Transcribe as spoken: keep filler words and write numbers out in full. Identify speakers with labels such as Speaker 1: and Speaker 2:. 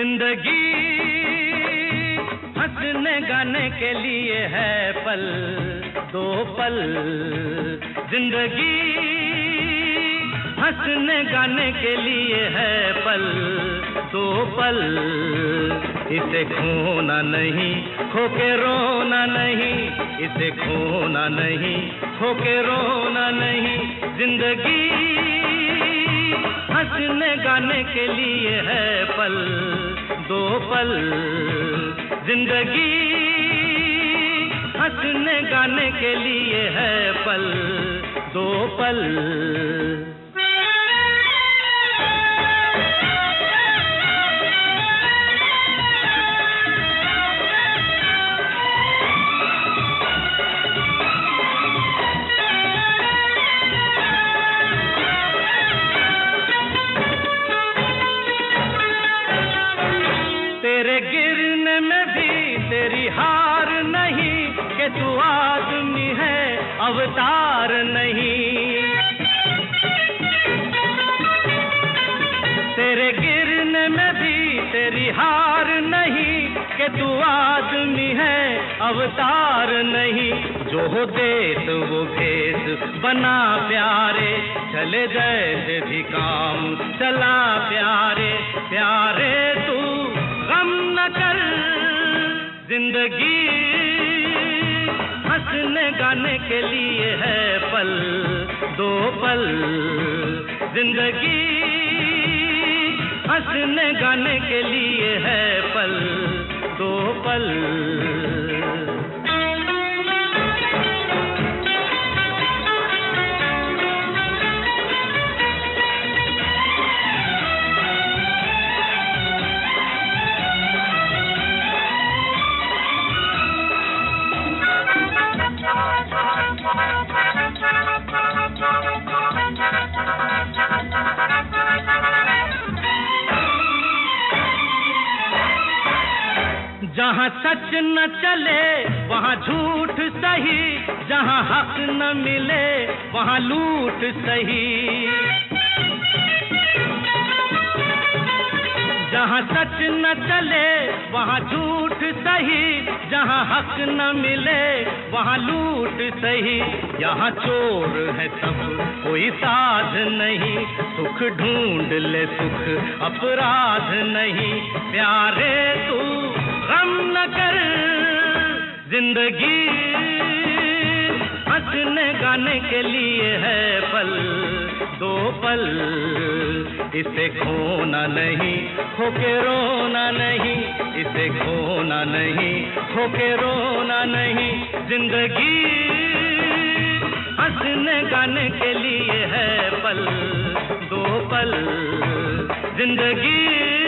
Speaker 1: जिंदगी हंसने गाने के लिए है पल दो पल। जिंदगी हंसने गाने के लिए है पल दो पल। इसे खोना नहीं, खो के रोना नहीं, इसे खोना नहीं, खो के रोना नहीं। जिंदगी हंसने गाने के लिए है पल दो पल। जिंदगी हंसने गाने के लिए है पल दो पल। तेरे गिरने में भी तेरी हार नहीं, कि तू आदमी है अवतार नहीं। तेरे गिरने में भी तेरी हार नहीं, कि तू आदमी है अवतार नहीं। जो हो देत वो भेद बना प्यारे, चले जैसे भी काम चला प्यारे। प्यारे तू गम न कर, जिंदगी हंसने गाने के लिए है पल दो पल। जिंदगी हंसने गाने के लिए है पल दो पल। जहाँ सच न चले वहाँ झूठ सही, जहाँ हक न मिले वहाँ लूट सही। जहाँ सच न चले वहाँ झूठ सही, जहाँ हक न मिले वहाँ लूट सही। यहाँ चोर है सब कोई साध नहीं, सुख ढूंढ ले सुख अपराध नहीं। प्यारे तू गम न कर, जिंदगी हंसने गाने के लिए है पल दो पल। इसे खोना नहीं, खो के रोना नहीं, इसे खोना नहीं, खो के रोना नहीं। जिंदगी हंसने गाने के लिए है पल दो पल। जिंदगी